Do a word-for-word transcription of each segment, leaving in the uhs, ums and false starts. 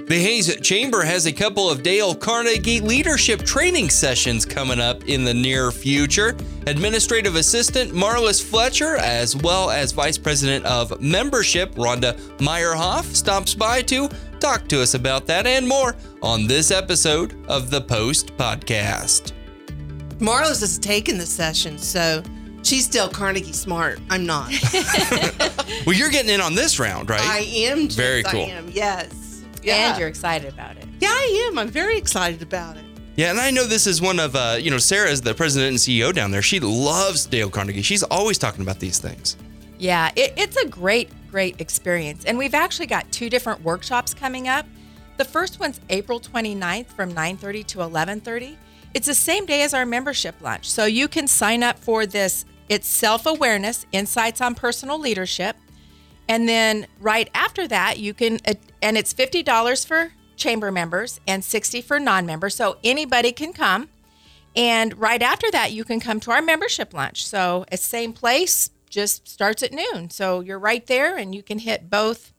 The Hayes Chamber has a couple of Dale Carnegie leadership training sessions coming up in the near future. Administrative Assistant Marlis Fletcher, as well as Vice President of Membership Rhonda Meyerhoff, stops by to talk to us about that and more on this episode of the Post Podcast. Marlis has taken the session, so she's still Carnegie smart. I'm not. Well, you're getting in on this round, right? I am. Jess, Very cool. I am, yes. Yeah. And you're excited about it. Yeah, I am. I'm very excited about it. Yeah, and I know this is one of, uh, you know, Sarah's the president and C E O down there. She loves Dale Carnegie. She's always talking about these things. Yeah, it, it's a great, great experience. And we've actually got two different workshops coming up. The first one's April twenty-ninth from nine thirty to eleven thirty. It's the same day as our membership lunch. So you can sign up for this. It's Self-Awareness, Insights on Personal Leadership. And then right after that, you can, and it's fifty dollars for chamber members and sixty dollars for non-members. So anybody can come. And right after that, you can come to our membership lunch. So it's same place, just starts at noon. So you're right there and you can hit both,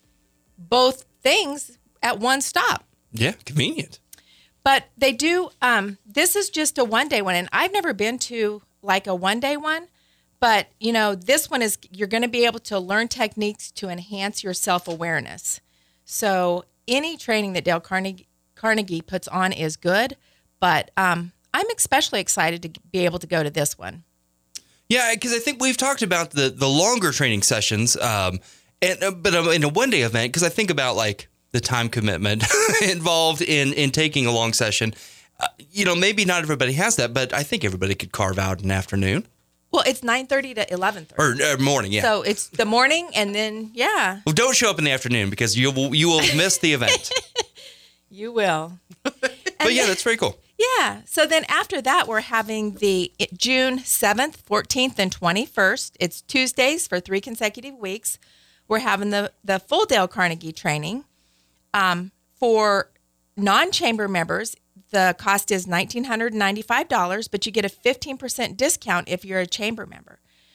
both things at one stop. Yeah, convenient. But they do, um, this is just a one-day one. And I've never been to like a one-day one. But, you know, this one is, you're going to be able to learn techniques to enhance your self-awareness. So any training that Dale Carnegie, Carnegie puts on is good, but um, I'm especially excited to be able to go to this one. Yeah, because I think we've talked about the, the longer training sessions, um, and uh, but uh, in a one-day event, because I think about, like, the time commitment involved in, in taking a long session. Uh, you know, maybe not everybody has that, but I think everybody could carve out an afternoon. Well, it's nine thirty to eleven thirty. Or uh, morning, yeah. So it's the morning and then, yeah. Well, don't show up in the afternoon because you will you will miss the event. You will. But yeah, that's very cool. Yeah. So then after that, we're having the June seventh, fourteenth, and twenty-first. It's Tuesdays for three consecutive weeks. We're having the, the full Dale Carnegie training. Um, for non-chamber members, the cost is one thousand nine hundred ninety-five dollars, but you get a fifteen percent discount if you're a chamber member.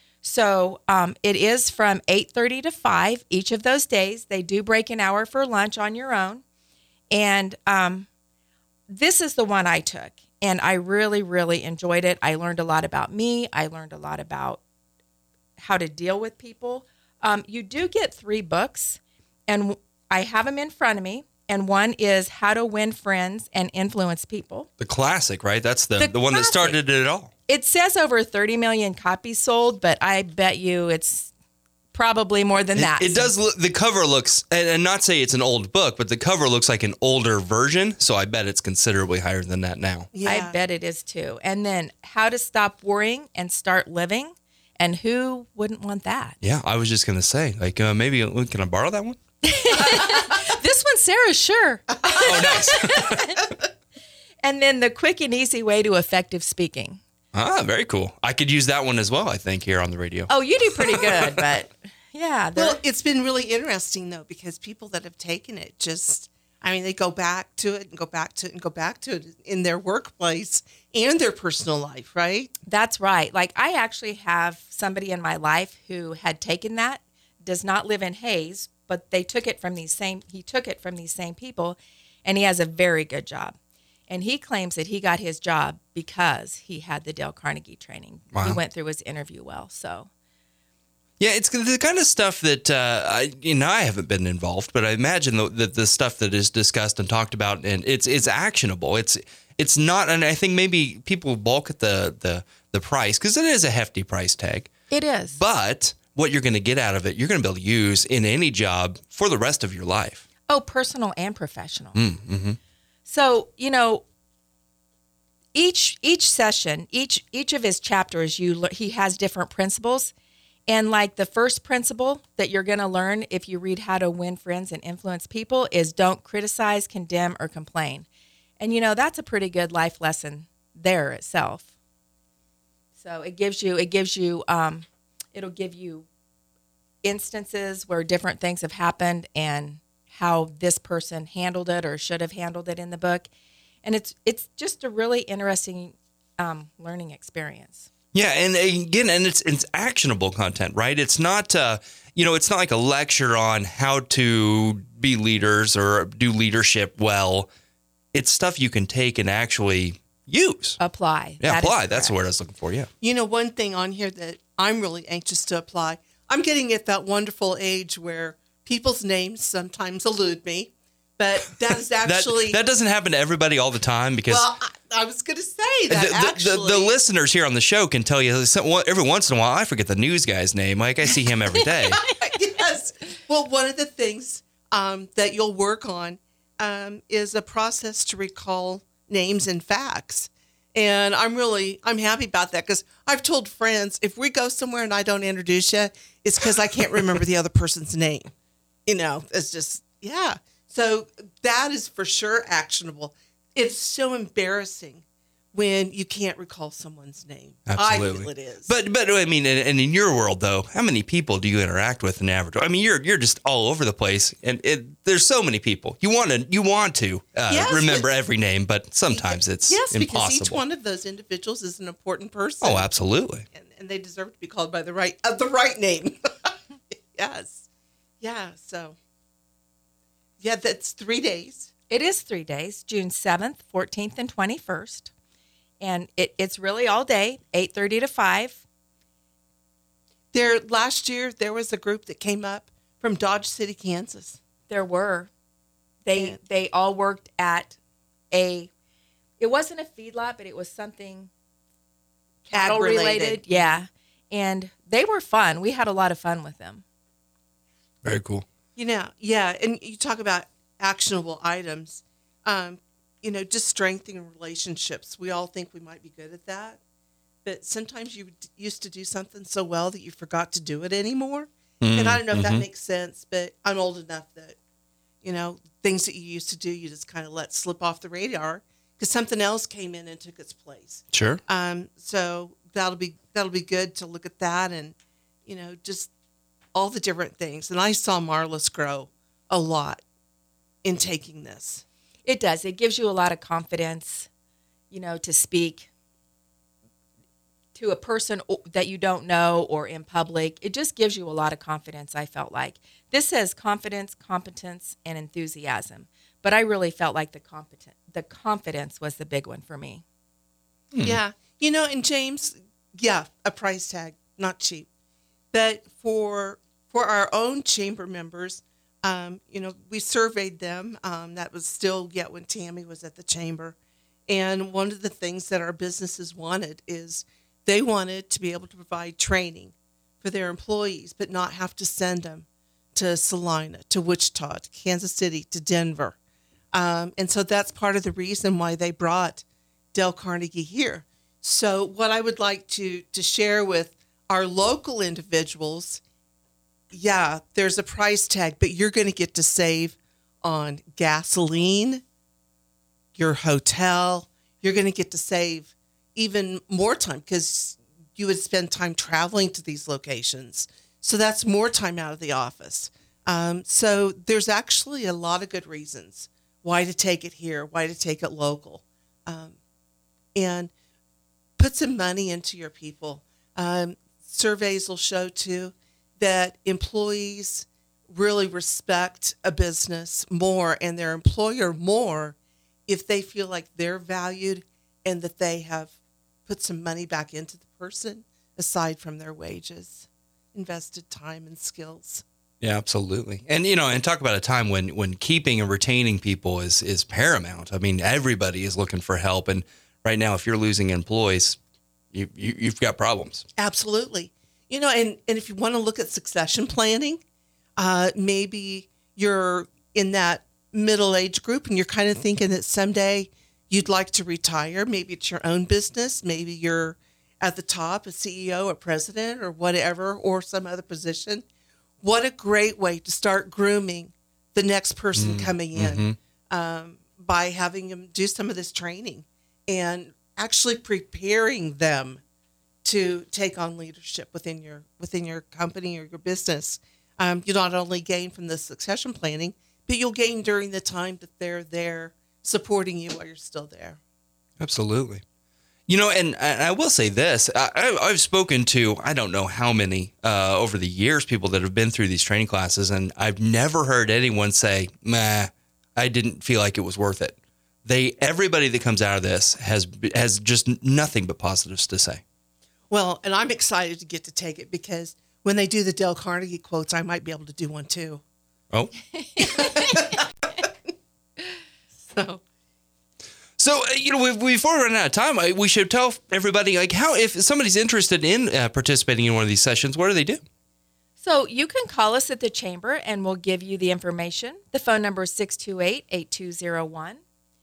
So um, it is from eight thirty to five each of those days. They do break an hour for lunch on your own. And um, this is the one I took, and I really, really enjoyed it. I learned a lot about me. I learned a lot about how to deal with people. Um, you do get three books, and I have them in front of me. And one is How to Win Friends and Influence People. The classic, right? That's the, The the, one that classic. started it all. It says over thirty million copies sold, but I bet you it's probably more than It, that. it does look, the cover looks, and, and not say it's an old book, but the cover looks like an older version. So I bet it's considerably higher than that now. Yeah. I bet it is too. And then How to Stop Worrying and Start Living. And who wouldn't want that? Yeah, I was just going to say, like, uh, maybe, uh, can I borrow that one? This one, Sarah, sure. Oh, nice. And then The Quick and Easy Way to Effective Speaking. Ah, very cool. I could use that one as well, I think, here on the radio. Oh, you do pretty good, but yeah. they're- Well, it's been really interesting, though, because people that have taken it just, I mean, they go back to it and go back to it and go back to it in their workplace and their personal life, right? That's right. Like, I actually have somebody in my life who had taken that, does not live in Hayes, but they took it from these same, he took it from these same people, and he has a very good job. And he claims that he got his job because he had the Dale Carnegie training. Wow. He went through his interview well, so. Yeah, it's the kind of stuff that, uh, I, you know, I haven't been involved, but I imagine the, the, the stuff that is discussed and talked about, and it's it's actionable. It's it's not, and I think maybe people balk at the, the, the price, because it is a hefty price tag. It is. But what you're going to get out of it, you're going to be able to use in any job for the rest of your life. Oh, personal and professional. Mm, mm-hmm. So, you know, each each session, each each of his chapters, you le- he has different principles. And like the first principle that you're going to learn if you read How to Win Friends and Influence People is don't criticize, condemn, or complain. And, you know, that's a pretty good life lesson there itself. So it gives you, it gives you, um, it'll give you instances where different things have happened and how this person handled it or should have handled it in the book. And it's it's just a really interesting um, learning experience. Yeah, and again, and it's it's actionable content, right? It's not, uh, you know, it's not like a lecture on how to be leaders or do leadership well. It's stuff you can take and actually use. Apply. Yeah, That apply. is That's the correct. word I was looking for, yeah. You know, one thing on here that I'm really anxious to apply, I'm getting at that wonderful age where people's names sometimes elude me, but that is That, actually... that doesn't happen to everybody all the time because well, I, I was going to say that the, the, actually... the, the listeners here on the show can tell you some, every once in a while, I forget the news guy's name. Like, I see him every day. Yes. Well, one of the things um, that you'll work on um, is a process to recall names and facts. And I'm really, I'm happy about that because I've told friends, if we go somewhere and I don't introduce you, it's because I can't remember the other person's name. You know, it's just, yeah. So that is for sure actionable. It's so embarrassing when you can't recall someone's name. Absolutely. I feel it is. But but I mean, and, and in your world though, how many people do you interact with in average? I mean, you're you're just all over the place, and it, there's so many people. You want to you want to uh, Yes, remember but- every name, but sometimes it's yes, impossible. because each one of those individuals is an important person. Oh, absolutely. and, and they deserve to be called by the right uh, the right name. Yes, yeah. So, yeah, that's three days. It is three days, June seventh, fourteenth, and twenty-first. And it, it's really all day, eight thirty to five. There last year there was a group that came up from Dodge City, Kansas. There were. They And- they all worked at a, it wasn't a feedlot, but it was something cattle Ag-related. related. Yeah. And they were fun. We had a lot of fun with them. Very cool. You know, yeah, and you talk about actionable items. Um, you know, just strengthening relationships. We all think we might be good at that, but sometimes you d- used to do something so well that you forgot to do it anymore. And I don't know if that makes sense, but I'm old enough that, you know, things that you used to do, you just kind of let slip off the radar because something else came in and took its place. Sure. Um, so that'll be that'll be good to look at that and, you know, just all the different things. And I saw Marlis grow a lot in taking this. It does. It gives you a lot of confidence, you know, to speak to a person o- that you don't know or in public. It just gives you a lot of confidence, I felt like. This says confidence, competence, and enthusiasm. But I really felt like the competent, the confidence was the big one for me. Yeah. You know, and James, yeah, a price tag, not cheap. But for for our own chamber members, um, you know, we surveyed them. Um, that was still yet when Tammy was at the chamber. And one of the things that our businesses wanted is they wanted to be able to provide training for their employees, but not have to send them to Salina, to Wichita, to Kansas City, to Denver. Um, and so that's part of the reason why they brought Dale Carnegie here. So what I would like to to share with our local individuals, yeah, there's a price tag, but you're going to get to save on gasoline, your hotel. You're going to get to save even more time because you would spend time traveling to these locations. So that's more time out of the office. Um, so there's actually a lot of good reasons why to take it here, why to take it local. Um, and put some money into your people. Um, surveys will show too that employees really respect a business more and their employer more if they feel like they're valued and that they have put some money back into the person aside from their wages, invested time and skills. Yeah, absolutely. And, you know, and talk about a time when, when keeping and retaining people is, is paramount. I mean, everybody is looking for help. And right now, if you're losing employees, you, you, you've got problems. Absolutely. You know, and, and if you want to look at succession planning, uh, maybe you're in that middle age group and you're kind of thinking that someday you'd like to retire. Maybe it's your own business. Maybe you're at the top, a C E O, a president, or whatever, or some other position. What a great way to start grooming the next person coming in um, by having them do some of this training and actually preparing them to take on leadership within your within your company or your business. Um, you not only gain from the succession planning, but you'll gain during the time that they're there supporting you while you're still there. Absolutely. You know, and, and I will say this. I, I- I've spoken to, I don't know how many uh, over the years, people that have been through these training classes, and I've never heard anyone say, "Meh, I didn't feel like it was worth it." They, everybody that comes out of this has has just nothing but positives to say. Well, and I'm excited to get to take it because when they do the Dale Carnegie quotes, I might be able to do one too. Oh. So, So, uh, you know, we- before we run out of time, I- we should tell everybody, like, how, if somebody's interested in uh, participating in one of these sessions, what do they do? So you can call us at the chamber and we'll give you the information. The phone number is six two eight, eight two zero one,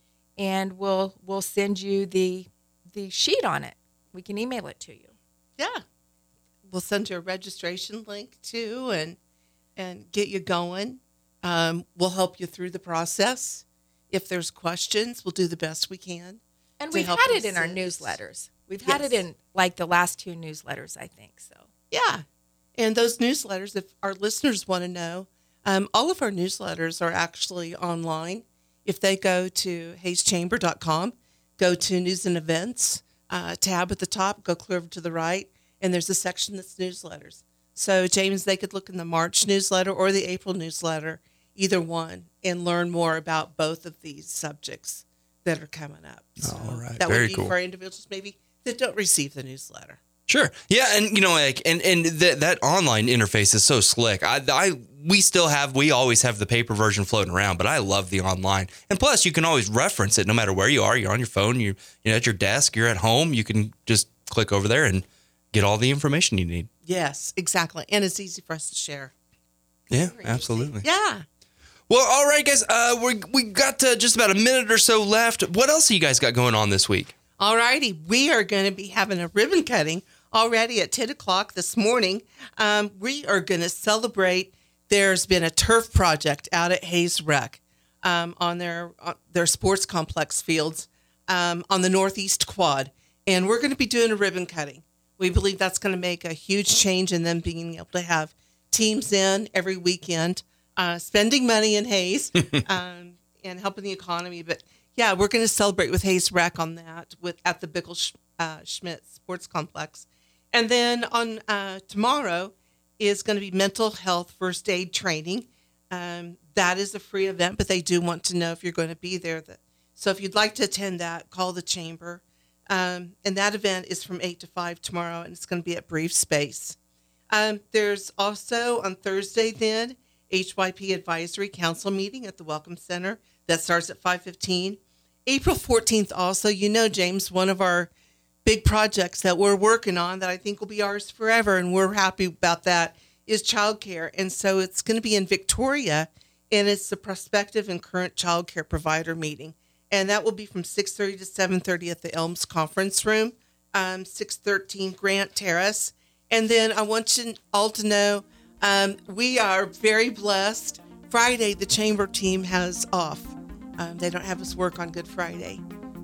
and we'll we'll send you the the sheet on it. We can email it to you. yeah, we'll send you a registration link too, and and get you going. Um, we'll help you through the process. If there's questions, we'll do the best we can. And to we've help had it in our assist. newsletters. We've had Yes. it in like the last two newsletters, I think. So Yeah. And those newsletters, if our listeners want to know, um, all of our newsletters are actually online. If they go to hayes chamber dot com, go to news and events, uh, tab at the top, go clear over to the right, and there's a section that's newsletters. So, James, they could look in the March newsletter or the April newsletter, either one, and learn more about both of these subjects that are coming up. So All right. that Very would be cool. for individuals maybe that don't receive the newsletter. Sure. Yeah, and you know, like, and and that that online interface is so slick. I, I, we still have, we always have the paper version floating around, but I love the online. And plus, you can always reference it no matter where you are. You're on your phone. You, you're at your desk. You're at home. You can just click over there and get all the information you need. Yes, exactly. And it's easy for us to share. Yeah, absolutely. Yeah. Well, all right, guys. Uh, we we got uh, just about a minute or so left. What else have you guys got going on this week? All righty. We are going to be having a ribbon cutting already at ten o'clock this morning. Um, we are going to celebrate. There's been a turf project out at Hayes Rec um, on their on their sports complex fields um, on the Northeast Quad. And we're going to be doing a ribbon cutting. We believe that's going to make a huge change in them being able to have teams in every weekend, uh, spending money in Hayes um, and helping the economy. But yeah, we're going to celebrate with Hayes Rec on that with at the Bickle Sch- uh, Schmidt Sports Complex. And then on uh, tomorrow is going to be mental health first aid training. Um, that is a free event, but they do want to know if you're going to be there. So if you'd like to attend that, call the chamber. Um, and that event is from eight to five tomorrow, and it's going to be at Brief Space. Um, there's also on Thursday then, H Y P Advisory Council meeting at the Welcome Center. That starts at five fifteen. April fourteenth also, you know, James, one of our big projects that we're working on that I think will be ours forever, and we're happy about that, is childcare. And so it's going to be in Victoria, and it's the prospective and current childcare provider meeting. And that will be from six thirty to seven thirty at the Elms Conference Room, um, six thirteen Grant Terrace. And then I want you all to know um, we are very blessed. Friday, the chamber team has off. Um, they don't have us work on Good Friday.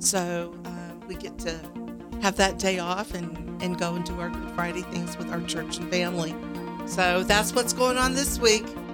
So uh, we get to have that day off and, and go and do our Good Friday things with our church and family. So that's what's going on this week.